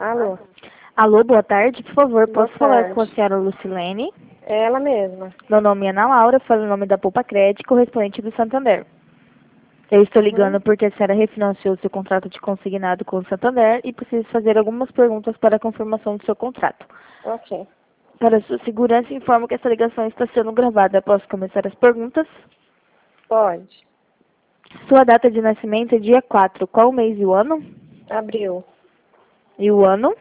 Alô? Alô, boa tarde. Por favor, Boa posso falar tarde. com a senhora Lucilene? É ela mesma. Meu nome é Ana Laura, falo em nome da Poupa Crédito, correspondente do Santander. Eu estou ligando porque a senhora refinanciou seu contrato de consignado com o Santander e preciso fazer algumas perguntas para a confirmação do seu contrato. Ok. Para sua segurança, informo que essa ligação está sendo gravada. Posso começar as perguntas? Pode. Sua data de nascimento é dia 4. Qual o mês e o ano? Abril. E o ano?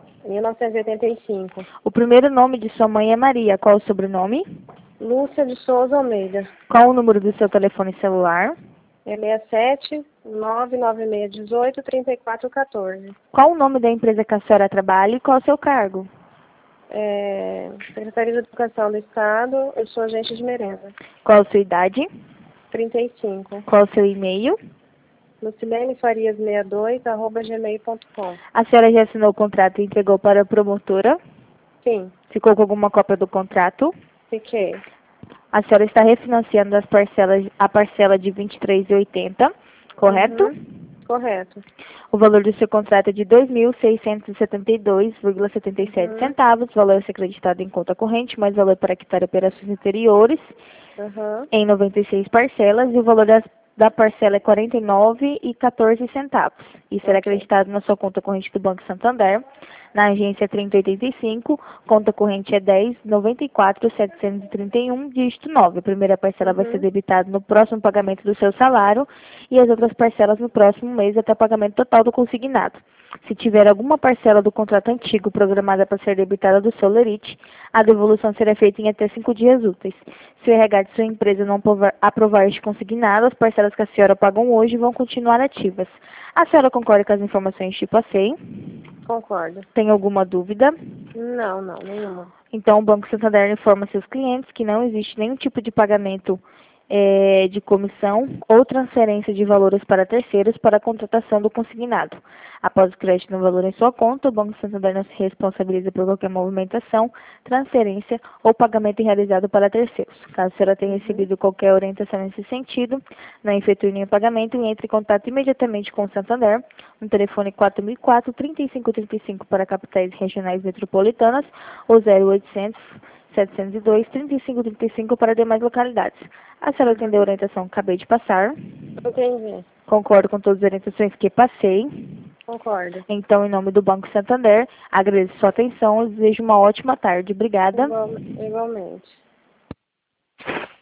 1985. O primeiro nome de sua mãe é Maria. Qual o sobrenome? Lúcia de Souza Almeida. Qual o número do seu telefone celular? É 67 99618 3414. Qual o nome da empresa que a senhora trabalha e qual o seu cargo? Secretaria de Educação do Estado, eu sou agente de merenda. Qual a sua idade? 35. Qual o seu e-mail? lucilene.farias62@gmail.com. A senhora já assinou o contrato e entregou para a promotora? Sim, Ficou com alguma cópia do contrato? fiquei. A senhora está refinanciando a parcela de R$ 23,80, correto? Correto. O valor do seu contrato é de R$ 2.672,77 centavos. O valor a ser acreditado em conta corrente, mais valor para quitar operações anteriores, em 96 parcelas, e o valor da parcela é R$ 49,14 centavos. E será acreditado na sua conta corrente do Banco Santander, na agência 3085, conta corrente é 10.94.731, dígito 9. A primeira parcela vai ser debitada no próximo pagamento do seu salário e as outras parcelas no próximo mês até o pagamento total do consignado. Se tiver alguma parcela do contrato antigo programada para ser debitada do seu lerite, a devolução será feita em até 5 dias úteis. Se o RH de sua empresa não aprovar este consignado, as parcelas que a senhora pagam hoje vão continuar ativas. A senhora concorda com as informações tipo A100? Concordo. Tem alguma dúvida? Não, nenhuma. Então, o Banco Santander informa seus clientes que não existe nenhum tipo de pagamento de comissão ou transferência de valores para terceiros para a contratação do consignado. Após o crédito no valor em sua conta, o Banco Santander não se responsabiliza por qualquer movimentação, transferência ou pagamento realizado para terceiros. Caso a senhora tenha recebido qualquer orientação nesse sentido, não efetue nenhum pagamento e entre em contato imediatamente com o Santander no telefone 4004-3535 para capitais regionais metropolitanas ou 0800 702 3535 para demais localidades. A senhora entendeu a orientação que acabei de passar? Entendi. Concordo com todas as orientações que passei. Concordo. Então, em nome do Banco Santander, agradeço sua atenção e desejo uma ótima tarde. Obrigada. Igualmente.